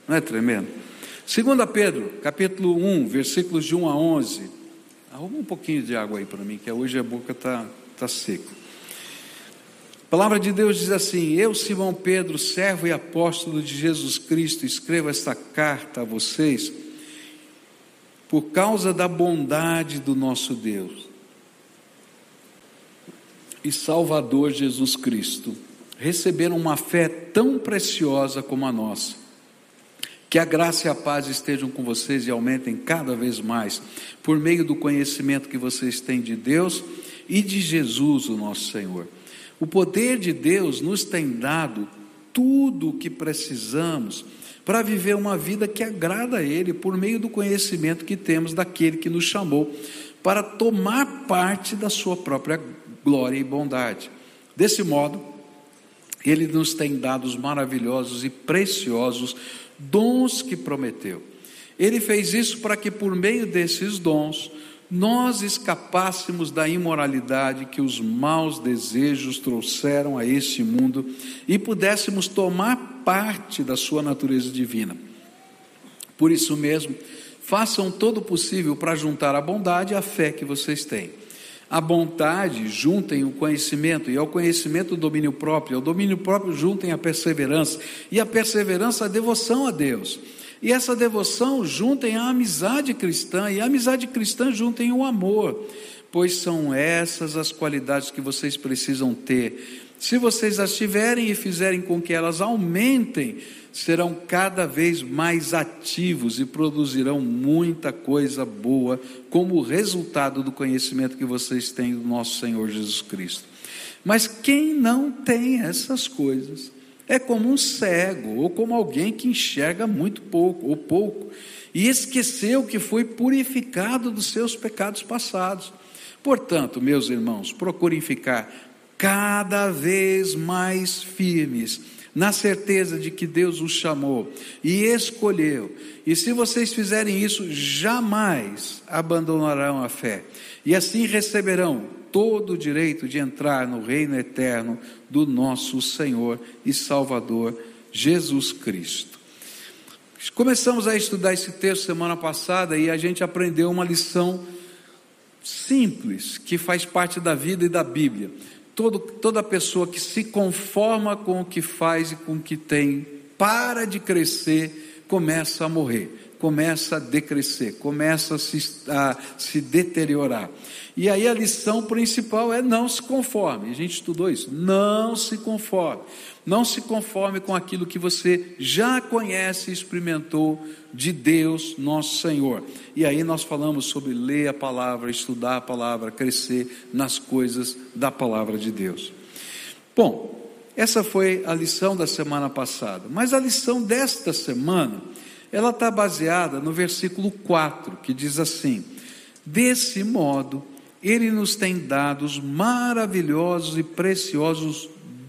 Não é tremendo? 2 Pedro, capítulo 1, versículos de 1 a 11. Arruma um pouquinho de água aí para mim, que hoje a boca está seca. A palavra de Deus diz assim: eu, Simão Pedro, servo e apóstolo de Jesus Cristo, escrevo esta carta a vocês por causa da bondade do nosso Deus e Salvador Jesus Cristo. Receberam uma fé tão preciosa como a nossa. Que a graça e a paz estejam com vocês e aumentem cada vez mais, por meio do conhecimento que vocês têm de Deus e de Jesus, o nosso Senhor. O poder de Deus nos tem dado tudo o que precisamos para viver uma vida que agrada a Ele, por meio do conhecimento que temos daquele que nos chamou para tomar parte da sua própria glória e bondade. Desse modo, Ele nos tem dado os maravilhosos e preciosos dons que prometeu. Ele fez isso para que por meio desses dons nós escapássemos da imoralidade que os maus desejos trouxeram a este mundo e pudéssemos tomar parte da sua natureza divina. Por isso mesmo, façam todo o possível para juntar a bondade à fé que vocês têm. A bondade juntem o conhecimento, e ao conhecimento o domínio próprio, ao domínio próprio juntem a perseverança, e a perseverança a devoção a Deus, e essa devoção juntem a amizade cristã, e a amizade cristã juntem o amor, pois são essas as qualidades que vocês precisam ter. Se vocês as tiverem e fizerem com que elas aumentem, serão cada vez mais ativos e produzirão muita coisa boa, como resultado do conhecimento que vocês têm do nosso Senhor Jesus Cristo. Mas quem não tem essas coisas, é como um cego, ou como alguém que enxerga muito pouco, ou pouco, e esqueceu que foi purificado dos seus pecados passados. Portanto, meus irmãos, procurem ficar cada vez mais firmes, na certeza de que Deus os chamou e escolheu, e se vocês fizerem isso, jamais abandonarão a fé, e assim receberão todo o direito de entrar no reino eterno do nosso Senhor e Salvador Jesus Cristo. Começamos a estudar esse texto semana passada e a gente aprendeu uma lição simples, que faz parte da vida e da Bíblia. Toda pessoa que se conforma com o que faz e com o que tem, para de crescer, começa a morrer, começa a decrescer, começa a se deteriorar. E aí a lição principal é: não se conforme. A gente estudou isso. Não se conforme. Não se conforme com aquilo que você já conhece e experimentou de Deus, nosso Senhor. E aí nós falamos sobre ler a palavra, estudar a palavra, crescer nas coisas da palavra de Deus. Bom, essa foi a lição da semana passada. Mas a lição desta semana, ela está baseada no versículo 4, que diz assim: desse modo, Ele nos tem dado os maravilhosos e preciosos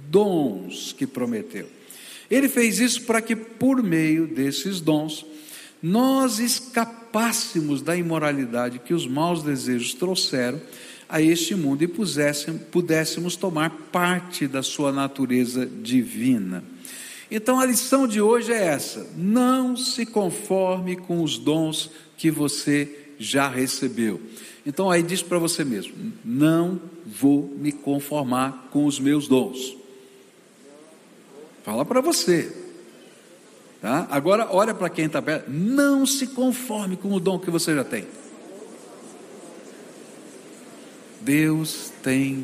dons que prometeu. Ele fez isso para que por meio desses dons nós escapássemos da imoralidade que os maus desejos trouxeram a este mundo e pudéssemos tomar parte da sua natureza divina. Então a lição de hoje é essa: não se conforme com os dons que você já recebeu. Então aí diz para você mesmo: não vou me conformar com os meus dons. Fala para você, tá? Agora olha para quem está perto: não se conforme com o dom que você já tem. Deus tem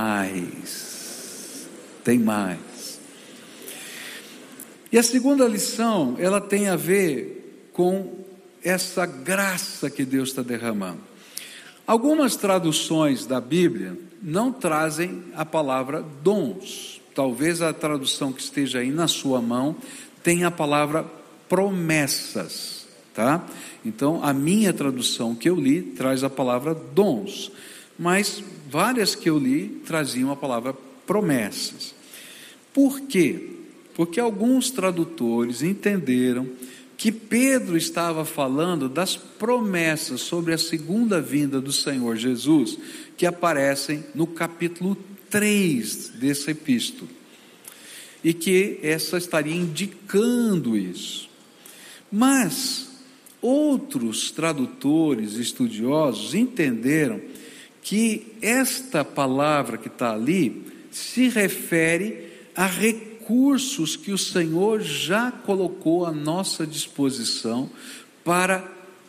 mais, tem mais. E a segunda lição, ela tem a ver com essa graça que Deus está derramando. Algumas traduções da Bíblia não trazem a palavra dons. Talvez a tradução que esteja aí na sua mão tenha a palavra promessas, tá? Então a minha tradução que eu li traz a palavra dons, mas várias que eu li traziam a palavra promessas. Por quê? Porque alguns tradutores entenderam que Pedro estava falando das promessas sobre a segunda vinda do Senhor Jesus, que aparecem no capítulo 3 dessa epístola, e que essa estaria indicando isso. Mas outros tradutores estudiosos entenderam que esta palavra que está ali se refere a recursos que o Senhor já colocou à nossa disposição para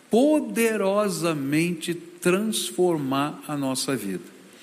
poderosamente transformar a nossa vida.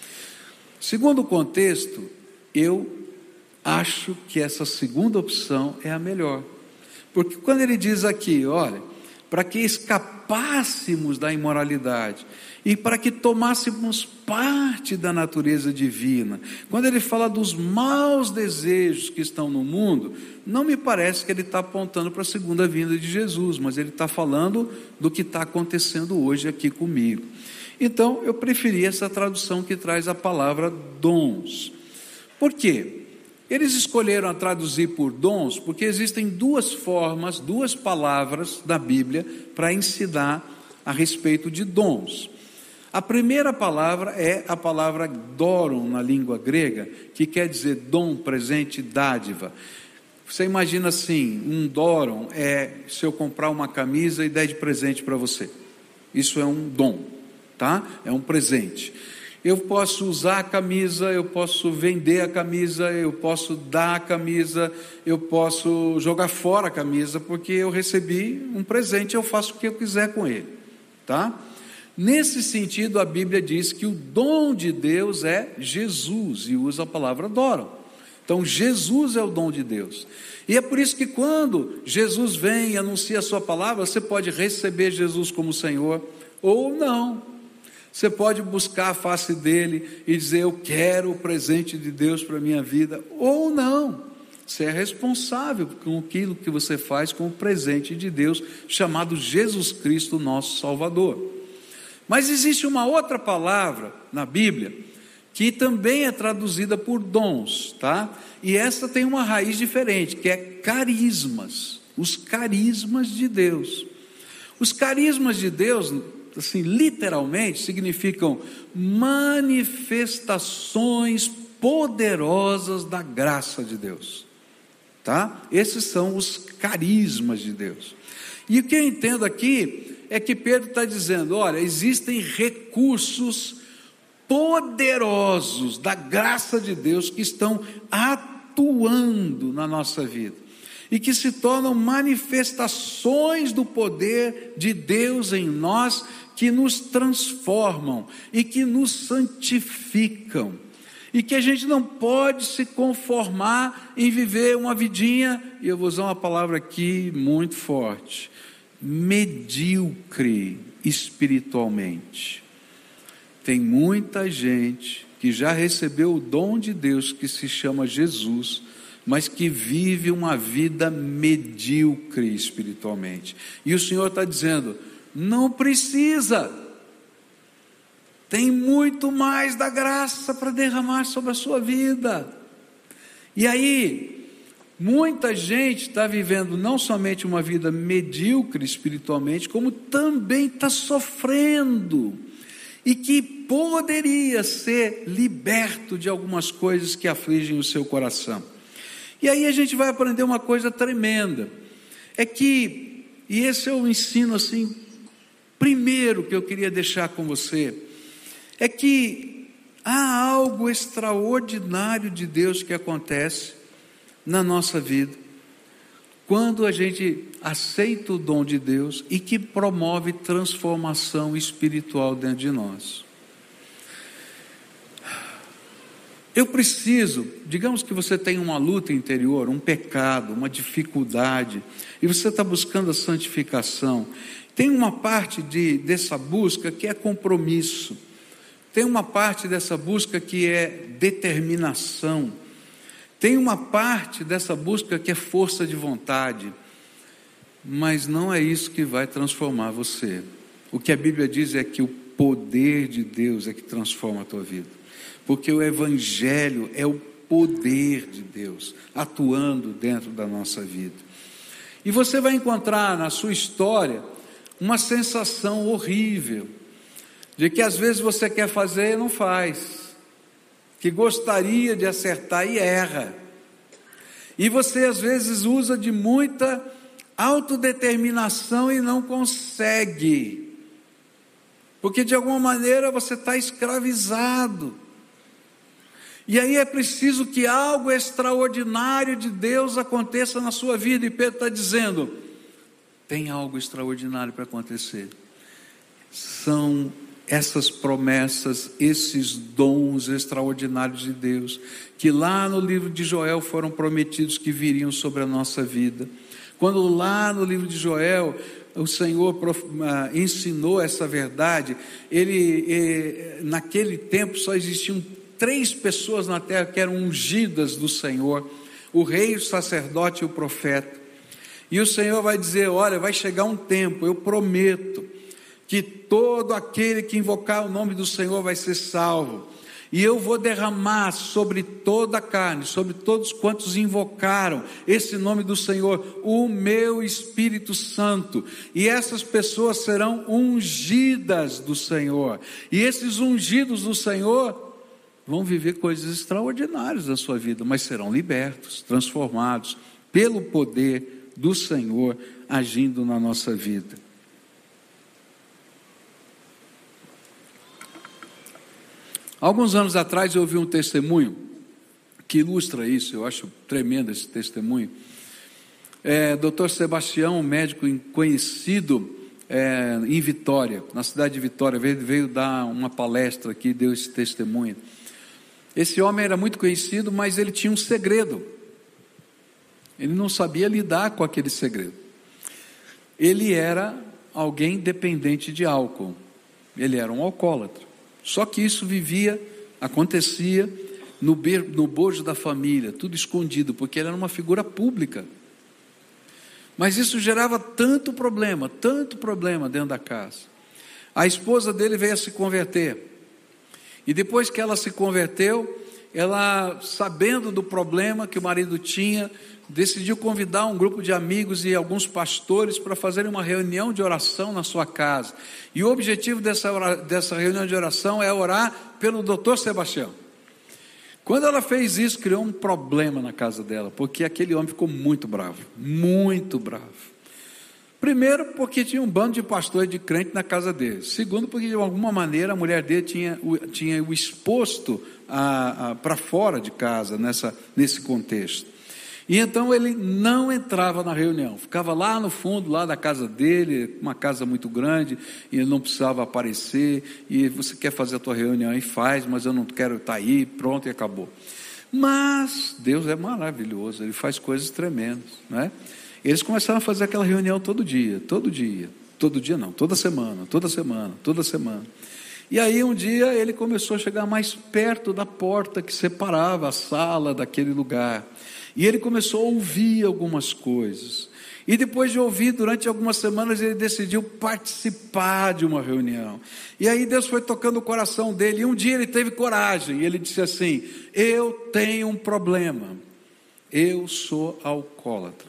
Segundo o contexto, eu acho que essa segunda opção é a melhor, porque quando ele diz aqui, olha, para que escapássemos da imoralidade e para que tomássemos parte da natureza divina, quando ele fala dos maus desejos que estão no mundo, não me parece que ele está apontando para a segunda vinda de Jesus, mas ele está falando do que está acontecendo hoje aqui comigo. Então eu preferi essa tradução que traz a palavra dons. Por quê? Eles escolheram a traduzir por dons, porque existem duas formas, duas palavras da Bíblia para ensinar a respeito de dons. A primeira palavra é a palavra doron na língua grega, que quer dizer dom, presente, dádiva. Você imagina assim, um doron é se eu comprar uma camisa e der de presente para você. Isso é um dom, tá? É um presente. Eu posso usar a camisa, eu posso vender a camisa, eu posso dar a camisa, eu posso jogar fora a camisa, porque eu recebi um presente, eu faço o que eu quiser com ele, tá? Nesse sentido, a Bíblia diz que o dom de Deus é Jesus, e usa a palavra doron. Então, Jesus é o dom de Deus. E é por isso que quando Jesus vem e anuncia a sua palavra, você pode receber Jesus como Senhor, ou não. Você pode buscar a face dele e dizer, eu quero o presente de Deus para a minha vida, ou não. Você é responsável com aquilo que você faz com o presente de Deus, chamado Jesus Cristo, nosso Salvador. Mas existe uma outra palavra na Bíblia, que também é traduzida por dons, tá? E essa tem uma raiz diferente, que é carismas, os carismas de Deus. Os carismas de Deus, assim, literalmente, significam manifestações poderosas da graça de Deus, tá? Esses são os carismas de Deus. E o que eu entendo aqui é que Pedro está dizendo, olha, existem recursos poderosos da graça de Deus que estão atuando na nossa vida e que se tornam manifestações do poder de Deus em nós, que nos transformam e que nos santificam, e que a gente não pode se conformar em viver uma vidinha, e eu vou usar uma palavra aqui muito forte, medíocre espiritualmente. Tem muita gente que já recebeu o dom de Deus que se chama Jesus, mas que vive uma vida medíocre espiritualmente. E o Senhor está dizendo, não precisa, tem muito mais da graça para derramar sobre a sua vida. E aí, muita gente está vivendo não somente uma vida medíocre espiritualmente, como também está sofrendo, e que poderia ser liberto de algumas coisas que afligem o seu coração. E aí a gente vai aprender uma coisa tremenda, é que, e esse é o ensino assim, primeiro que eu queria deixar com você, é que há algo extraordinário de Deus que acontece na nossa vida, quando a gente aceita o dom de Deus e que promove transformação espiritual dentro de nós. Eu preciso, digamos que você tem uma luta interior, um pecado, uma dificuldade, e você está buscando a santificação. Tem uma parte dessa busca que é compromisso, tem uma parte dessa busca que é determinação, tem uma parte dessa busca que é força de vontade, mas não é isso que vai transformar você. O que a Bíblia diz é que o poder de Deus é que transforma a tua vida. Porque o Evangelho é o poder de Deus atuando dentro da nossa vida. E você vai encontrar na sua história uma sensação horrível, de que às vezes você quer fazer e não faz, que gostaria de acertar e erra, e você às vezes usa de muita autodeterminação e não consegue, porque de alguma maneira você está escravizado. E aí é preciso que algo extraordinário de Deus aconteça na sua vida, e Pedro está dizendo: tem algo extraordinário para acontecer. São essas promessas, esses dons extraordinários de Deus, que lá no livro de Joel foram prometidos que viriam sobre a nossa vida. Quando lá no livro de Joel o Senhor ensinou essa verdade, naquele tempo só existiam 3 pessoas na terra que eram ungidas do Senhor: o rei, o sacerdote e o profeta. E o Senhor vai dizer: olha, vai chegar um tempo, eu prometo, que todo aquele que invocar o nome do Senhor vai ser salvo, e eu vou derramar sobre toda a carne, sobre todos quantos invocaram esse nome do Senhor, o meu Espírito Santo, e essas pessoas serão ungidas do Senhor, e esses ungidos do Senhor vão viver coisas extraordinárias na sua vida, mas serão libertos, transformados pelo poder do Senhor agindo na nossa vida. Alguns anos atrás eu ouvi um testemunho que ilustra isso, eu acho tremendo esse testemunho. Dr. Sebastião, um médico conhecido em Vitória, na cidade de Vitória, veio dar uma palestra aqui, deu esse testemunho. Esse homem era muito conhecido, mas ele tinha um segredo. Ele não sabia lidar com aquele segredo. Ele era alguém dependente de álcool, ele era um alcoólatra. Só que isso acontecia no bojo da família, tudo escondido, porque ele era uma figura pública. Mas isso gerava tanto problema dentro da casa. A esposa dele veio a se converter, e depois que ela se converteu, ela, sabendo do problema que o marido tinha, decidiu convidar um grupo de amigos e alguns pastores para fazerem uma reunião de oração na sua casa. E o objetivo dessa reunião de oração é orar pelo Dr. Sebastião. Quando ela fez isso, criou um problema na casa dela, porque aquele homem ficou muito bravo, muito bravo. Primeiro, porque tinha um bando de pastores de crente na casa dele. Segundo, porque de alguma maneira a mulher dele tinha o exposto para fora de casa, nesse contexto. E então ele não entrava na reunião, ficava lá no fundo, lá da casa dele, uma casa muito grande, e ele não precisava aparecer. E você quer fazer a tua reunião e faz, mas eu não quero estar aí, pronto, e acabou. Mas Deus é maravilhoso, Ele faz coisas tremendas, não é? Eles começaram a fazer aquela reunião todo dia não, toda semana. E aí um dia ele começou a chegar mais perto da porta que separava a sala daquele lugar, e ele começou a ouvir algumas coisas, e depois de ouvir durante algumas semanas, ele decidiu participar de uma reunião. E aí Deus foi tocando o coração dele, e um dia ele teve coragem, e ele disse assim: eu tenho um problema, eu sou alcoólatra,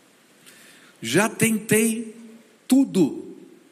já tentei tudo,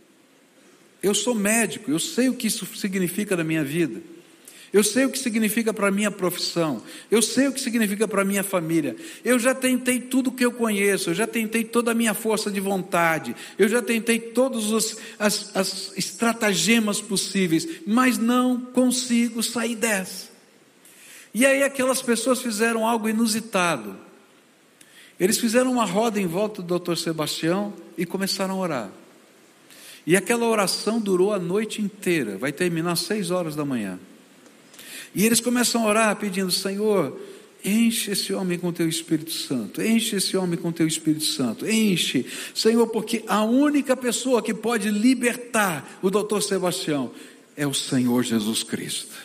eu sou médico, eu sei o que isso significa na minha vida, eu sei o que significa para a minha profissão, eu sei o que significa para a minha família, eu já tentei tudo que eu conheço, eu já tentei toda a minha força de vontade, eu já tentei todas as estratagemas possíveis, mas não consigo sair dessa. E aí aquelas pessoas fizeram algo inusitado. Eles fizeram uma roda em volta do Dr. Sebastião e começaram a orar. E aquela oração durou a noite inteira, vai terminar às 6 horas da manhã. E eles começam a orar pedindo: Senhor, enche esse homem com teu Espírito Santo, enche esse homem com teu Espírito Santo, enche, Senhor, porque a única pessoa que pode libertar o Dr. Sebastião é o Senhor Jesus Cristo.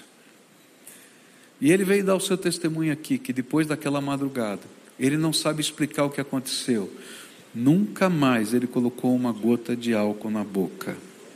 E ele veio dar o seu testemunho aqui, que depois daquela madrugada, ele não sabe explicar o que aconteceu, nunca mais ele colocou uma gota de álcool na boca.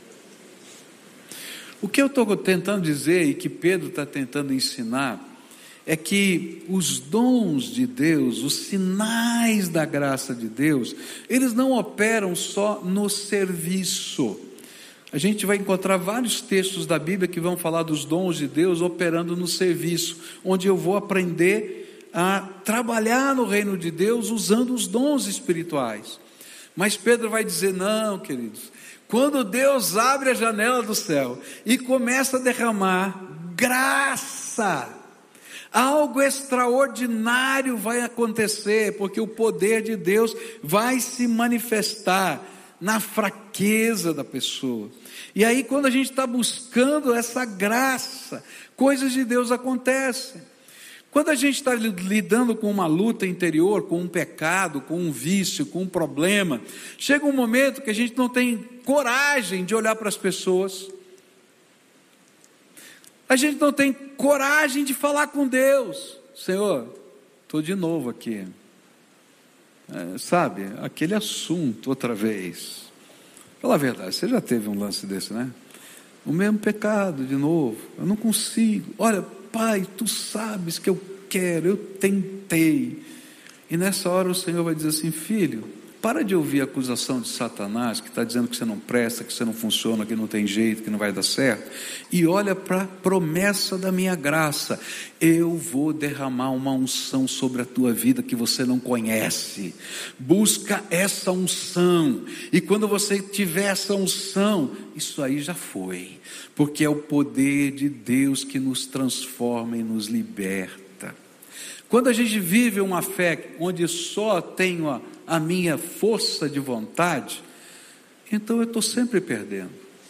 O que eu estou tentando dizer, e que Pedro está tentando ensinar, é que os dons de Deus, os sinais da graça de Deus, eles não operam só no serviço. A gente vai encontrar vários textos da Bíblia que vão falar dos dons de Deus operando no serviço, onde eu vou aprender a trabalhar no reino de Deus usando os dons espirituais. Mas Pedro vai dizer: não, queridos, quando Deus abre a janela do céu e começa a derramar graça, algo extraordinário vai acontecer, porque o poder de Deus vai se manifestar na fraqueza da pessoa. E aí, quando a gente está buscando essa graça, coisas de Deus acontecem. Quando a gente está lidando com uma luta interior, com um pecado, com um vício, com um problema, chega um momento que a gente não tem coragem de olhar para as pessoas, a gente não tem coragem de falar com Deus. Senhor, estou de novo aqui, sabe, aquele assunto outra vez. Fala a verdade, você já teve um lance desse, né? O mesmo pecado de novo, eu não consigo. Olha, Pai, tu sabes que eu quero, eu tentei. E nessa hora o Senhor vai dizer assim: filho, para de ouvir a acusação de Satanás, que está dizendo que você não presta, que você não funciona, que não tem jeito, que não vai dar certo, e olha para a promessa da minha graça. Eu vou derramar uma unção sobre a tua vida que você não conhece. Busca essa unção, e quando você tiver essa unção, isso aí já foi, porque é o poder de Deus que nos transforma e nos liberta. Quando a gente vive uma fé onde só tenho a minha força de vontade, então eu estou sempre perdendo.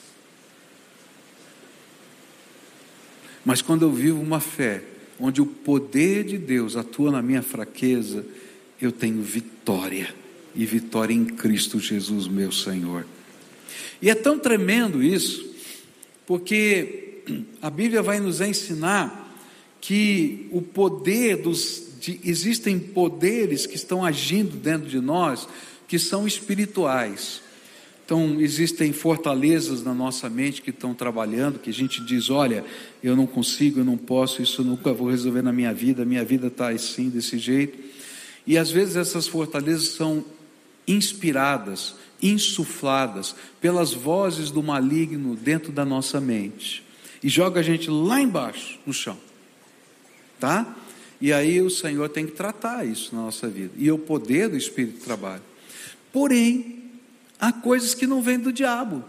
Mas quando eu vivo uma fé onde o poder de Deus atua na minha fraqueza, eu tenho vitória, e vitória em Cristo Jesus, meu Senhor. E é tão tremendo isso, porque a Bíblia vai nos ensinar que o poder existem poderes que estão agindo dentro de nós, que são espirituais. Então existem fortalezas na nossa mente que estão trabalhando, que a gente diz: olha, eu não consigo, eu não posso, isso eu nunca vou resolver na minha vida está assim, desse jeito. E às vezes essas fortalezas são inspiradas, insufladas pelas vozes do maligno dentro da nossa mente, e joga a gente lá embaixo, no chão, tá? E aí o Senhor tem que tratar isso na nossa vida, e o poder do Espírito trabalha. Porém, há coisas que não vêm do diabo,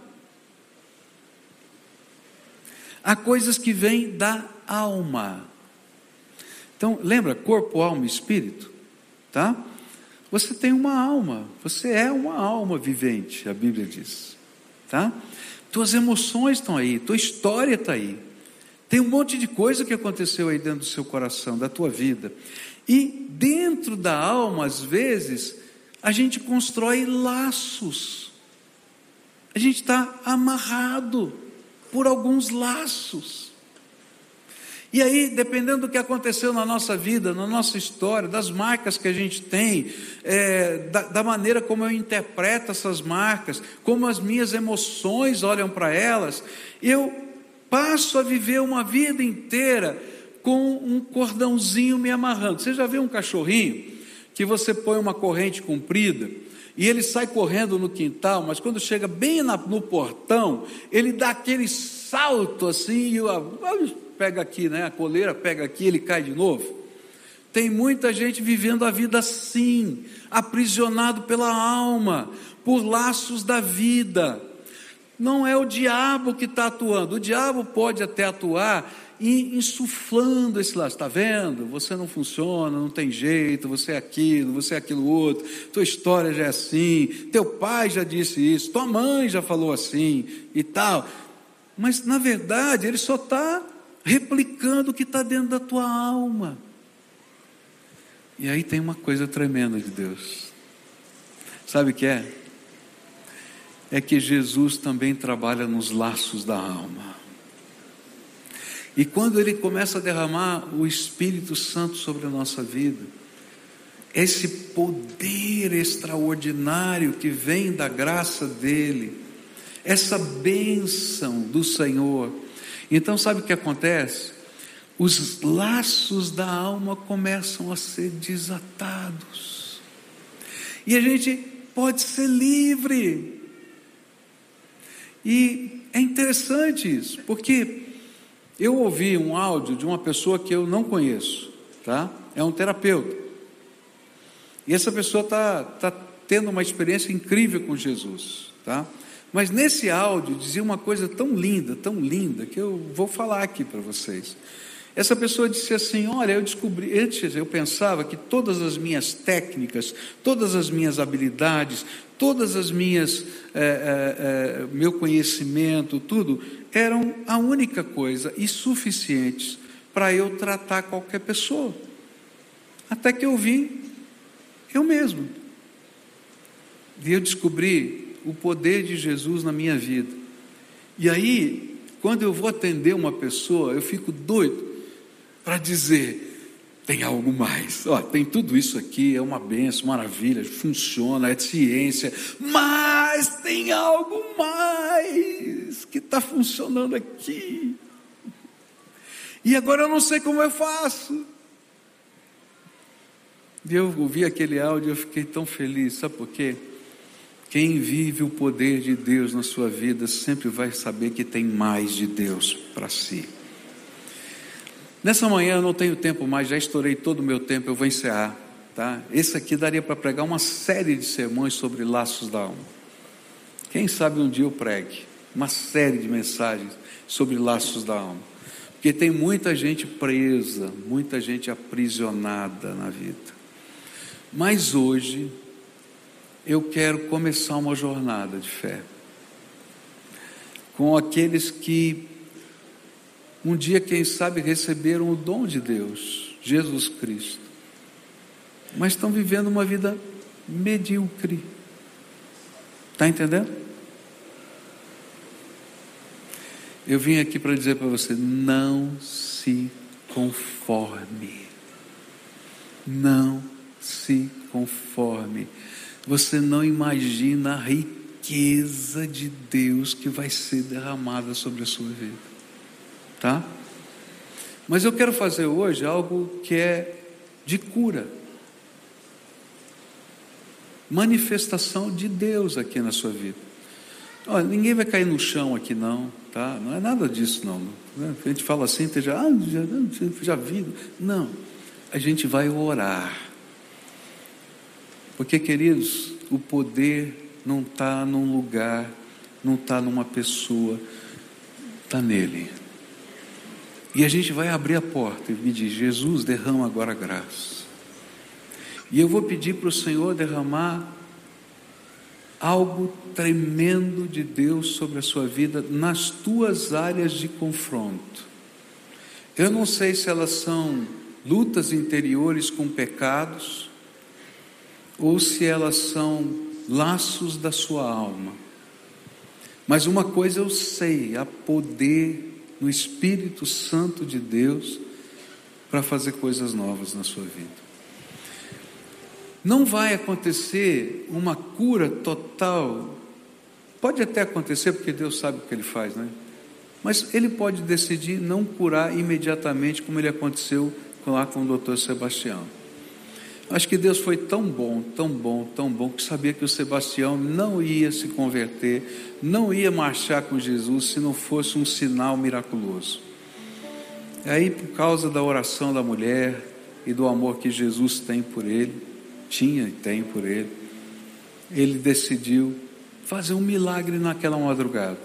há coisas que vêm da alma. Então lembra, corpo, alma e espírito, tá? Você tem uma alma, você é uma alma vivente, a Bíblia diz, tá? Tuas emoções estão aí, tua história está aí, tem um monte de coisa que aconteceu aí dentro do seu coração, da tua vida, e dentro da alma, às vezes, a gente constrói laços, a gente está amarrado por alguns laços, e aí, dependendo do que aconteceu na nossa vida, na nossa história, das marcas que a gente tem, da maneira como eu interpreto essas marcas, como as minhas emoções olham para elas, eu passo a viver uma vida inteira com um cordãozinho me amarrando. Você já viu um cachorrinho que você põe uma corrente comprida e ele sai correndo no quintal, mas quando chega bem no portão, ele dá aquele salto assim, e pega aqui, né? A coleira pega aqui, ele cai de novo. Tem muita gente vivendo a vida assim, aprisionado pela alma, por laços da vida. Não é o diabo que está atuando. O diabo pode até atuar insuflando esse laço. Está vendo? Você não funciona, não tem jeito, você é aquilo outro, tua história já é assim, teu pai já disse isso, tua mãe já falou assim e tal. Mas na verdade ele só está replicando o que está dentro da tua alma. E aí tem uma coisa tremenda de Deus. Sabe o que é? É que Jesus também trabalha nos laços da alma. E quando Ele começa a derramar o Espírito Santo sobre a nossa vida, esse poder extraordinário que vem da graça dEle, essa bênção do Senhor, então sabe o que acontece? Os laços da alma começam a ser desatados, e a gente pode ser livre. E é interessante isso, porque eu ouvi um áudio de uma pessoa que eu não conheço, tá? É um terapeuta, e essa pessoa está tendo uma experiência incrível com Jesus, tá? Mas nesse áudio dizia uma coisa tão linda, que eu vou falar aqui para vocês. Essa pessoa disse assim: olha, eu descobri, antes eu pensava que todas as minhas técnicas, todas as minhas habilidades, todas as minhas, meu conhecimento, tudo, eram a única coisa e suficientes para eu tratar qualquer pessoa. Até que eu vi eu mesmo. E eu descobri o poder de Jesus na minha vida. E aí, quando eu vou atender uma pessoa, eu fico doido para dizer: tem algo mais. Ó, tem tudo isso aqui, é uma benção, maravilha, funciona, é ciência, mas tem algo mais que está funcionando aqui. E agora eu não sei como eu faço. E eu ouvi aquele áudio e eu fiquei tão feliz. Sabe por quê? Quem vive o poder de Deus na sua vida sempre vai saber que tem mais de Deus para si. Nessa manhã eu não tenho tempo mais, já estourei todo o meu tempo, eu vou encerrar, tá? Esse aqui daria para pregar uma série de sermões sobre laços da alma. Quem sabe um dia eu pregue uma série de mensagens sobre laços da alma. Porque tem muita gente presa, muita gente aprisionada na vida. Mas hoje eu quero começar uma jornada de fé com aqueles que um dia, quem sabe, receberam o dom de Deus, Jesus Cristo, mas estão vivendo uma vida medíocre. Está entendendo? Eu vim aqui para dizer para você: não se conforme. Não se conforme. Você não imagina a riqueza de Deus que vai ser derramada sobre a sua vida. Tá? Mas eu quero fazer hoje algo que é de cura, manifestação de Deus aqui na sua vida. Olha, ninguém vai cair no chão aqui não, tá? Não é nada disso não. A gente fala assim, já vi. Não, a gente vai orar, porque, queridos, o poder não está num lugar, não está numa pessoa, está nele. E a gente vai abrir a porta e pedir: Jesus, derrama agora a graça. E eu vou pedir para o Senhor derramar algo tremendo de Deus sobre a sua vida, nas tuas áreas de confronto. Eu não sei se elas são lutas interiores com pecados, ou se elas são laços da sua alma. Mas uma coisa eu sei: há poder no Espírito Santo de Deus para fazer coisas novas na sua vida. Não vai acontecer uma cura total. Pode até acontecer, porque Deus sabe o que Ele faz, né? Mas Ele pode decidir não curar imediatamente, como Ele aconteceu lá com o Dr. Sebastião. Acho que Deus foi tão bom, que sabia que o Sebastião não ia se converter, não ia marchar com Jesus se não fosse um sinal miraculoso. E aí, por causa da oração da mulher e do amor que Jesus tem por ele, tinha e tem por ele, ele decidiu fazer um milagre naquela madrugada.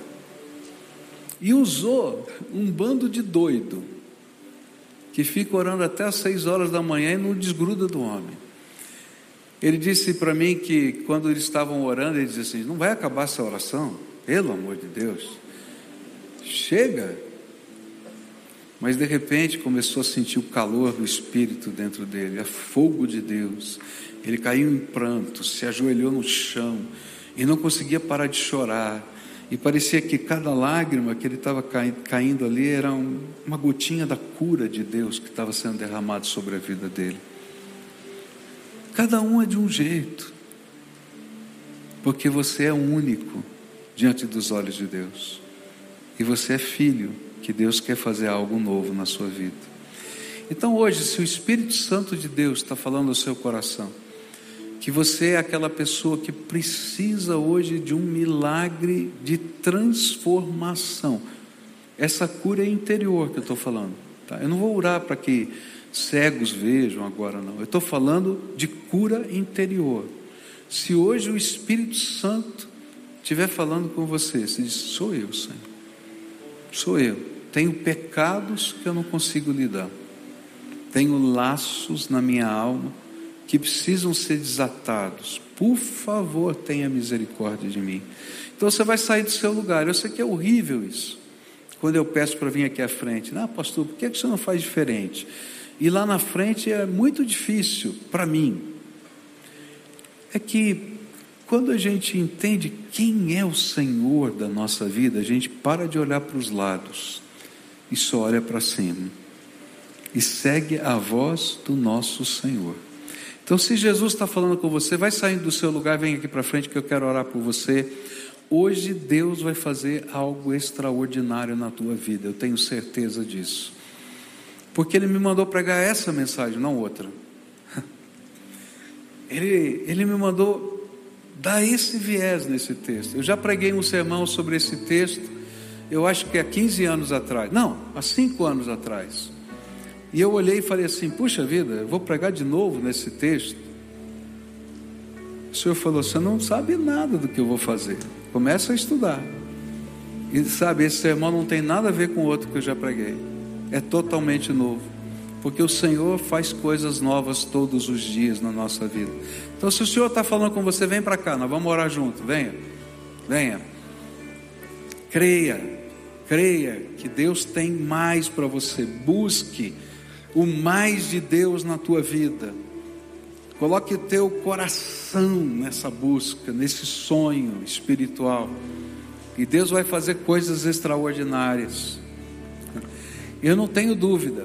E usou um bando de doido que fica orando até às 6 horas da manhã e não desgruda do homem. Ele disse para mim que quando eles estavam orando, ele disse assim: não vai acabar essa oração? Pelo amor de Deus, chega. Mas de repente começou a sentir o calor do Espírito dentro dele, a fogo de Deus. Ele caiu em pranto, se ajoelhou no chão e não conseguia parar de chorar. E parecia que cada lágrima que ele estava caindo ali era uma gotinha da cura de Deus que estava sendo derramada sobre a vida dele. Cada um é de um jeito, porque você é único diante dos olhos de Deus, e você é filho, que Deus quer fazer algo novo na sua vida. Então hoje, se o Espírito Santo de Deus está falando ao seu coração, que você é aquela pessoa que precisa hoje de um milagre de transformação, essa cura é interior que eu estou falando, tá? Eu não vou orar para que cegos vejam agora não, eu estou falando de cura interior, Se hoje o Espírito Santo estiver falando com você, você diz: sou eu, Senhor, sou eu, tenho pecados que eu não consigo lidar, tenho laços na minha alma que precisam ser desatados, por favor, tenha misericórdia de mim. Então você vai sair do seu lugar. Eu sei que é horrível isso, quando eu peço para vir aqui à frente: não, pastor, por que você não faz diferente? E lá na frente é muito difícil para mim. É que quando a gente entende quem é o Senhor da nossa vida, a gente para de olhar para os lados e só olha para cima e segue a voz do nosso Senhor. Então, se Jesus está falando com você, vai saindo do seu lugar, vem aqui para frente que eu quero orar por você. Hoje Deus vai fazer algo extraordinário na tua vida, eu tenho certeza disso, porque Ele me mandou pregar essa mensagem, não outra. Ele me mandou dar esse viés nesse texto. Eu já preguei um sermão sobre esse texto, eu acho que há 15 anos atrás, não, há 5 anos atrás, e eu olhei e falei assim: puxa vida, eu vou pregar de novo nesse texto. O Senhor falou: você não sabe nada do que eu vou fazer, começa a estudar. E sabe, esse sermão não tem nada a ver com o outro que eu já preguei, é totalmente novo, porque o Senhor faz coisas novas todos os dias na nossa vida. Então, se o Senhor está falando com você, vem para cá, nós vamos orar junto, venha, creia que Deus tem mais para você, busque o mais de Deus na tua vida, coloque o teu coração nessa busca, nesse sonho espiritual, e Deus vai fazer coisas extraordinárias. Eu não tenho dúvida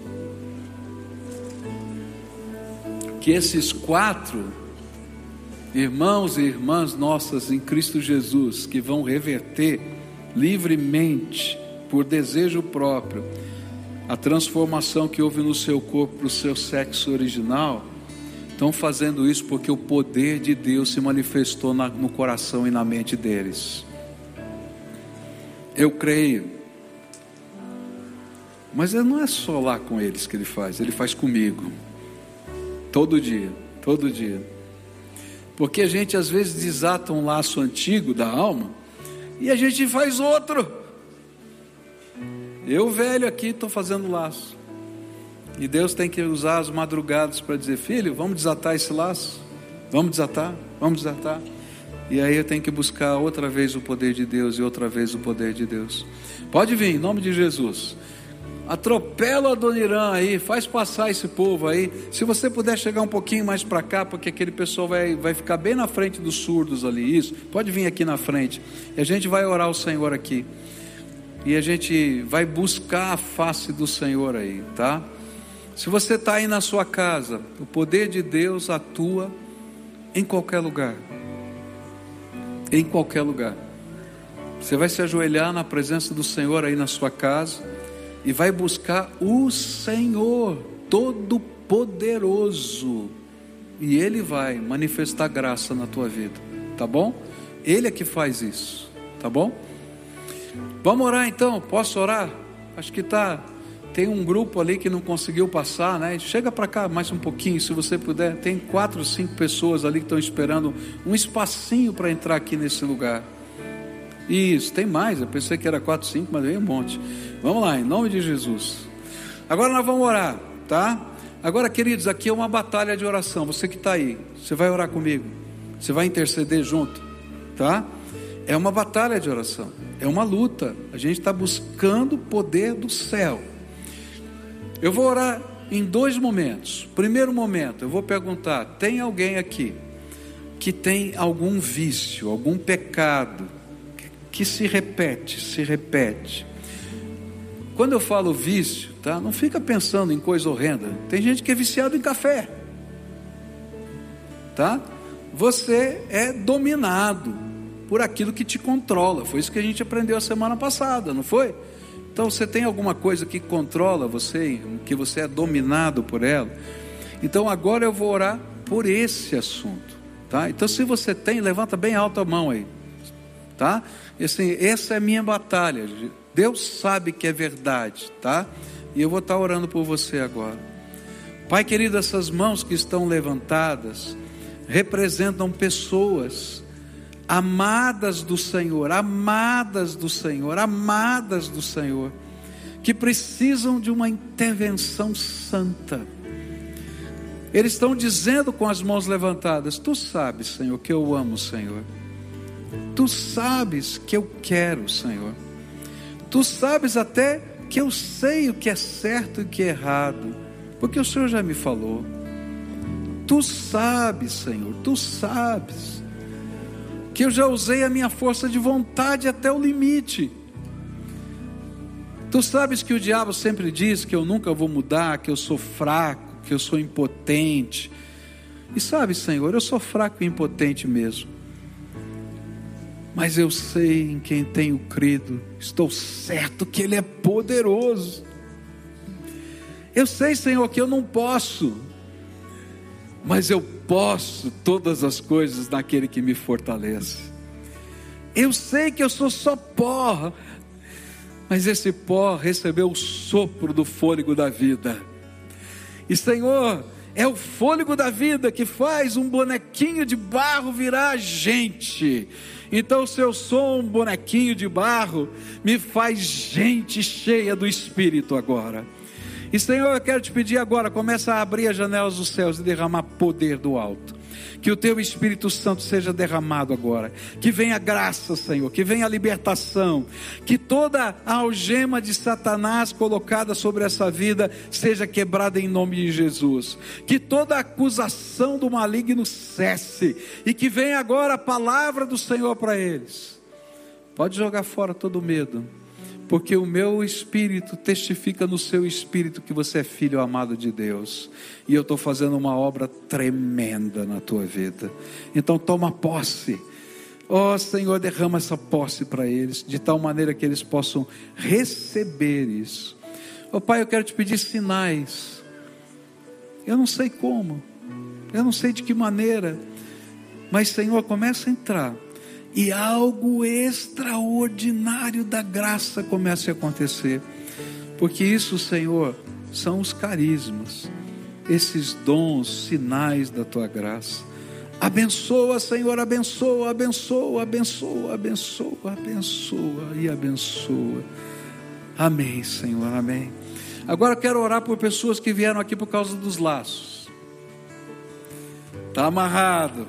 que esses 4 irmãos e irmãs nossas em Cristo Jesus, que vão reverter livremente, por desejo próprio, a transformação que houve no seu corpo para o seu sexo original, estão fazendo isso porque o poder de Deus se manifestou no coração e na mente deles. Eu creio, mas não é só lá com eles que Ele faz comigo, todo dia, porque a gente às vezes desata um laço antigo da alma, e a gente faz outro. Eu velho aqui estou fazendo laço, e Deus tem que usar as madrugadas para dizer: filho, vamos desatar esse laço, vamos desatar, e aí eu tenho que buscar outra vez o poder de Deus, e outra vez o poder de Deus. Pode vir, em nome de Jesus, atropela a Dona Irã aí, faz passar esse povo aí. Se você puder chegar um pouquinho mais para cá, porque aquele pessoal vai ficar bem na frente dos surdos ali, isso, pode vir aqui na frente, e a gente vai orar ao Senhor aqui, e a gente vai buscar a face do Senhor aí, tá? Se você está aí na sua casa, o poder de Deus atua em qualquer lugar, você vai se ajoelhar na presença do Senhor aí na sua casa, e vai buscar o Senhor Todo-Poderoso, e Ele vai manifestar graça na tua vida, tá bom? Ele é que faz isso, tá bom? Vamos orar então, posso orar? Acho que tem um grupo ali que não conseguiu passar, né? Chega para cá mais um pouquinho, se você puder. Tem 4 ou 5 pessoas ali que estão esperando um espacinho para entrar aqui nesse lugar. Isso, tem mais, eu pensei que era 4, 5, mas veio um monte. Vamos lá, em nome de Jesus. Agora nós vamos orar, tá? Agora, queridos, aqui é uma batalha de oração. Você que está aí, você vai orar comigo, você vai interceder junto, tá? É uma batalha de oração, é uma luta. A gente está buscando o poder do céu. Eu vou orar em 2 momentos. Primeiro momento, eu vou perguntar: tem alguém aqui que tem algum vício, algum pecado que se repete? Quando eu falo vício, tá? Não fica pensando em coisa horrenda. Tem gente que é viciado em café, tá? Você é dominado por aquilo que te controla. Foi isso que a gente aprendeu a semana passada, não foi? Então, você tem alguma coisa que controla você, que você é dominado por ela? Então, agora eu vou orar por esse assunto, tá? Então, se você tem, levanta bem alto a mão aí, tá? Assim, essa é a minha batalha. Deus sabe que é verdade, tá? E eu vou estar orando por você agora. Pai querido, essas mãos que estão levantadas, representam pessoas amadas do Senhor, amadas do Senhor, amadas do Senhor, que precisam de uma intervenção santa. Eles estão dizendo com as mãos levantadas: Tu sabes, Senhor, que eu amo, Senhor. Tu sabes que eu quero, Senhor. Tu sabes até que eu sei o que é certo e o que é errado, porque o Senhor já me falou. Tu sabes, Senhor, Tu sabes que eu já usei a minha força de vontade até o limite. Tu sabes que o diabo sempre diz que eu nunca vou mudar, que eu sou fraco, que eu sou impotente. E sabe, Senhor, eu sou fraco e impotente mesmo. Mas eu sei em quem tenho crido, estou certo que Ele é poderoso. Eu sei, Senhor, que eu não posso, mas eu posso todas as coisas naquele que me fortalece. Eu sei que eu sou só pó, mas esse pó recebeu o sopro do fôlego da vida. E Senhor, é o fôlego da vida que faz um bonequinho de barro virar gente. Então, se eu sou um bonequinho de barro, me faz gente cheia do Espírito agora. E Senhor, eu quero te pedir agora, começa a abrir as janelas dos céus e derramar poder do alto. Que o Teu Espírito Santo seja derramado agora. Que venha graça, Senhor, que venha libertação. Que toda a algema de Satanás colocada sobre essa vida seja quebrada em nome de Jesus. Que toda acusação do maligno cesse. E que venha agora a palavra do Senhor para eles. Pode jogar fora todo medo. Porque o meu espírito testifica no seu espírito que você é filho amado de Deus. E eu estou fazendo uma obra tremenda na tua vida. Então toma posse. Ó Senhor, derrama essa posse para eles, de tal maneira que eles possam receber isso. Ó Pai, eu quero te pedir sinais. Eu não sei como, eu não sei de que maneira, mas Senhor, começa a entrar. E algo extraordinário da graça comece a acontecer. Porque isso, Senhor, são os carismas, esses dons, sinais da Tua graça. Abençoa, Senhor, abençoa, abençoa, abençoa, abençoa, abençoa e abençoa. Amém, Senhor, amém. Agora eu quero orar por pessoas que vieram aqui por causa dos laços. Está amarrado.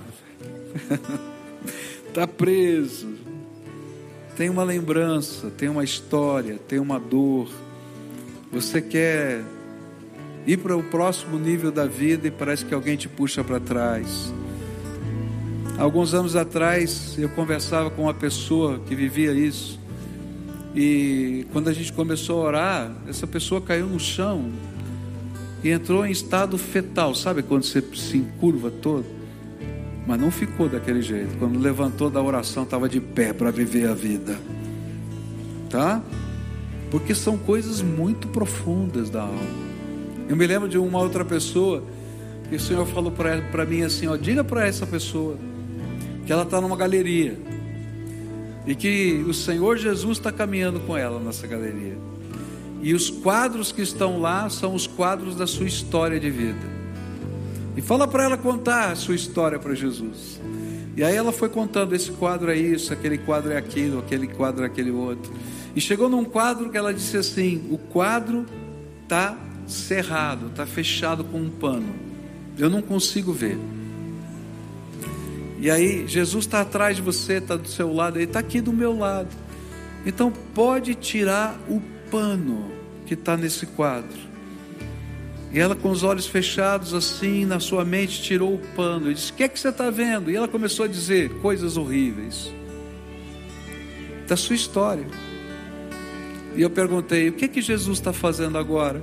Está preso, tem uma lembrança, tem uma história, tem uma dor. Você quer ir para o próximo nível da vida e parece que alguém te puxa para trás. Alguns anos atrás eu conversava com uma pessoa que vivia isso, e quando a gente começou a orar, essa pessoa caiu no chão e entrou em estado fetal. Sabe quando você se encurva todo? Mas não ficou daquele jeito. Quando levantou da oração, estava de pé para viver a vida. Tá? Porque são coisas muito profundas da alma. Eu me lembro de uma outra pessoa que o Senhor falou para mim assim: ó, diga para essa pessoa que ela está numa galeria e que o Senhor Jesus está caminhando com ela nessa galeria. E os quadros que estão lá são os quadros da sua história de vida. E fala para ela contar a sua história para Jesus. E aí ela foi contando: esse quadro é isso, aquele quadro é aquilo, aquele quadro é aquele outro. E chegou num quadro que ela disse assim: o quadro está cerrado, está fechado com um pano, eu não consigo ver. E aí Jesus está atrás de você, está do seu lado, Ele está aqui do meu lado. Então pode tirar o pano que está nesse quadro. E ela, com os olhos fechados assim, na sua mente, tirou o pano e disse: o que é que você está vendo? E ela começou a dizer coisas horríveis da sua história. E eu perguntei: o que é que Jesus está fazendo agora?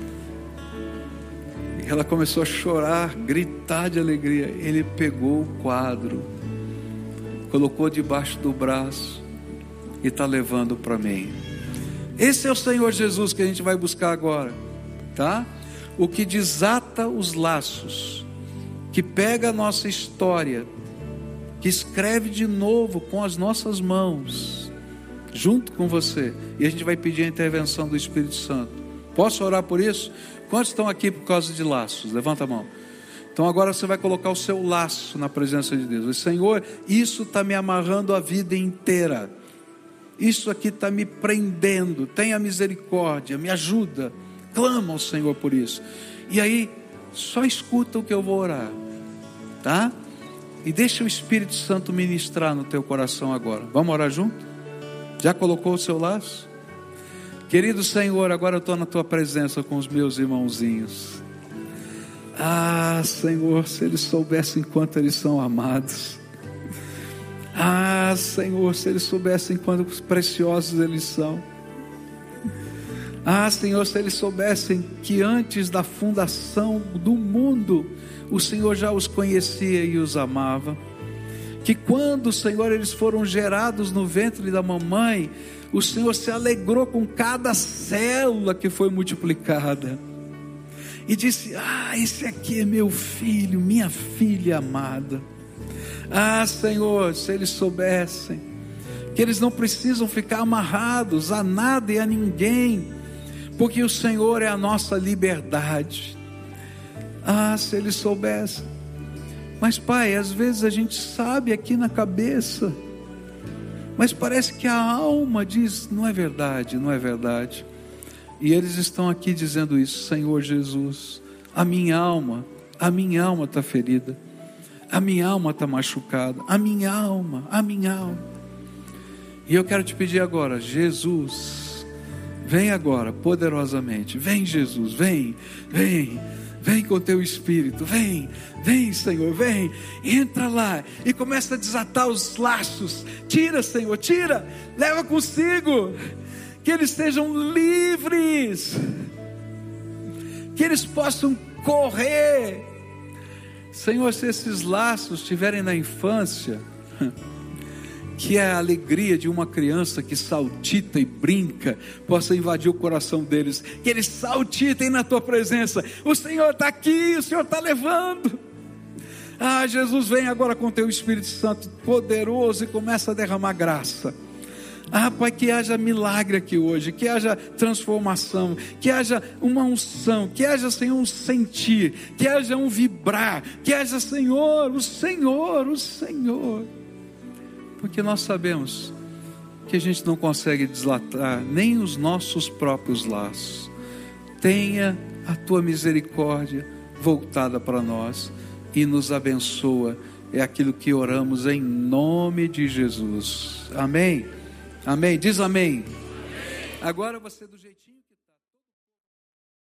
E ela começou a chorar, gritar de alegria. Ele pegou o quadro, colocou debaixo do braço e está levando para mim. Esse é o Senhor Jesus que a gente vai buscar agora, tá? O que desata os laços, que pega a nossa história, que escreve de novo com as nossas mãos, junto com você. E a gente vai pedir a intervenção do Espírito Santo. Posso orar por isso? Quantos estão aqui por causa de laços? Levanta a mão. Então agora você vai colocar o seu laço na presença de Deus. Senhor, isso está me amarrando a vida inteira. Isso aqui está me prendendo. Tenha misericórdia, me ajuda. Clama ao Senhor por isso. E aí, só escuta o que eu vou orar, tá? E deixa o Espírito Santo ministrar no teu coração agora. Vamos orar junto? Já colocou o seu laço? Querido Senhor, agora eu estou na tua presença com os meus irmãozinhos. Ah, Senhor, se eles soubessem quanto eles são amados. Ah, Senhor, se eles soubessem quanto preciosos eles são. Ah, Senhor, se eles soubessem que antes da fundação do mundo, o Senhor já os conhecia e os amava. Que quando, Senhor, eles foram gerados no ventre da mamãe, o Senhor se alegrou com cada célula que foi multiplicada. E disse: ah, esse aqui é meu filho, minha filha amada. Ah, Senhor, se eles soubessem que eles não precisam ficar amarrados a nada e a ninguém, porque o Senhor é a nossa liberdade. Ah, se eles soubessem. Mas Pai, às vezes a gente sabe aqui na cabeça, mas parece que a alma diz: não é verdade, não é verdade. E eles estão aqui dizendo isso: Senhor Jesus, a minha alma está ferida, a minha alma está machucada, a minha alma. E eu quero te pedir agora, Jesus, vem agora poderosamente, vem Jesus, vem com teu Espírito, vem Senhor, vem, entra lá e começa a desatar os laços. Tira, Senhor, tira, leva consigo, que eles sejam livres, que eles possam correr. Senhor, se esses laços estiverem na infância, que é a alegria de uma criança que saltita e brinca, possa invadir o coração deles, que eles saltitem na tua presença. O Senhor está aqui, o Senhor está levando. Ah, Jesus, vem agora com teu Espírito Santo poderoso e começa a derramar graça. Ah, Pai, que haja milagre aqui hoje, que haja transformação, que haja uma unção, que haja, Senhor, um sentir, que haja um vibrar, que haja, Senhor, o Senhor. Porque nós sabemos que a gente não consegue desatar nem os nossos próprios laços. Tenha a tua misericórdia voltada para nós e nos abençoa. É aquilo que oramos em nome de Jesus. Amém? Amém? Diz amém. Agora você do jeitinho